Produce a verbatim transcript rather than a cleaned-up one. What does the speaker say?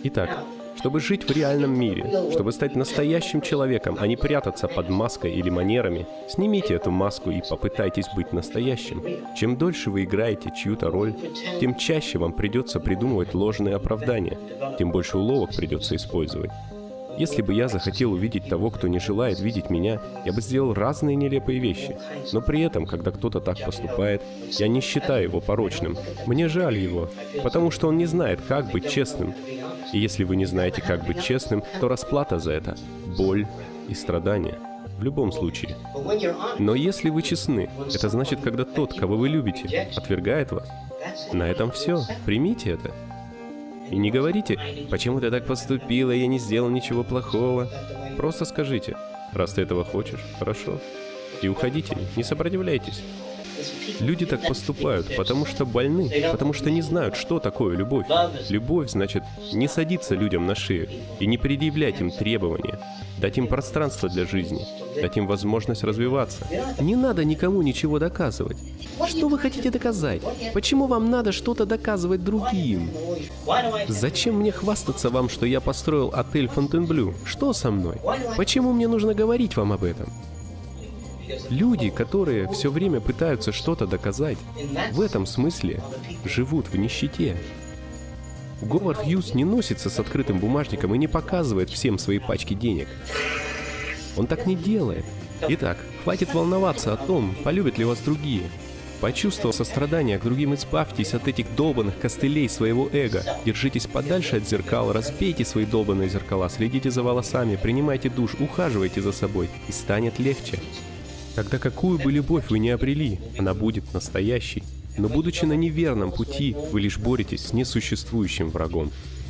Итак, чтобы жить в реальном мире, чтобы стать настоящим человеком, а не прятаться под маской или манерами, снимите эту маску и попытайтесь быть настоящим. Чем дольше вы играете чью-то роль, тем чаще вам придется придумывать ложные оправдания, тем больше уловок придется использовать. Если бы я захотел увидеть того, кто не желает видеть меня, я бы сделал разные нелепые вещи. Но при этом, когда кто-то так поступает, я не считаю его порочным. Мне жаль его, потому что он не знает, как быть честным. И если вы не знаете, как быть честным, то расплата за это — боль и страдания. В любом случае. Но если вы честны, это значит, когда тот, кого вы любите, отвергает вас. На этом все. Примите это. И не говорите: «Почему ты так поступила, я не сделал ничего плохого». Просто скажите: «Раз ты этого хочешь, хорошо». И уходите, не сопротивляйтесь. Люди так поступают, потому что больны, потому что не знают, что такое любовь. Любовь значит не садиться людям на шею и не предъявлять им требования, дать им пространство для жизни, дать им возможность развиваться. Не надо никому ничего доказывать. Что вы хотите доказать? Почему вам надо что-то доказывать другим? Зачем мне хвастаться вам, что я построил отель Фонтенблю? Что со мной? Почему мне нужно говорить вам об этом? Люди, которые все время пытаются что-то доказать, в этом смысле живут в нищете. Говард Хьюз не носится с открытым бумажником и не показывает всем свои пачки денег. Он так не делает. Итак, хватит волноваться о том, полюбят ли вас другие. Почувствовав сострадание к другим, избавьтесь от этих долбанных костылей своего эго. Держитесь подальше от зеркал, разбейте свои долбанные зеркала, следите за волосами, принимайте душ, ухаживайте за собой, и станет легче. Когда какую бы любовь вы не обрели, она будет настоящей. Но будучи на неверном пути, вы лишь боретесь с несуществующим врагом.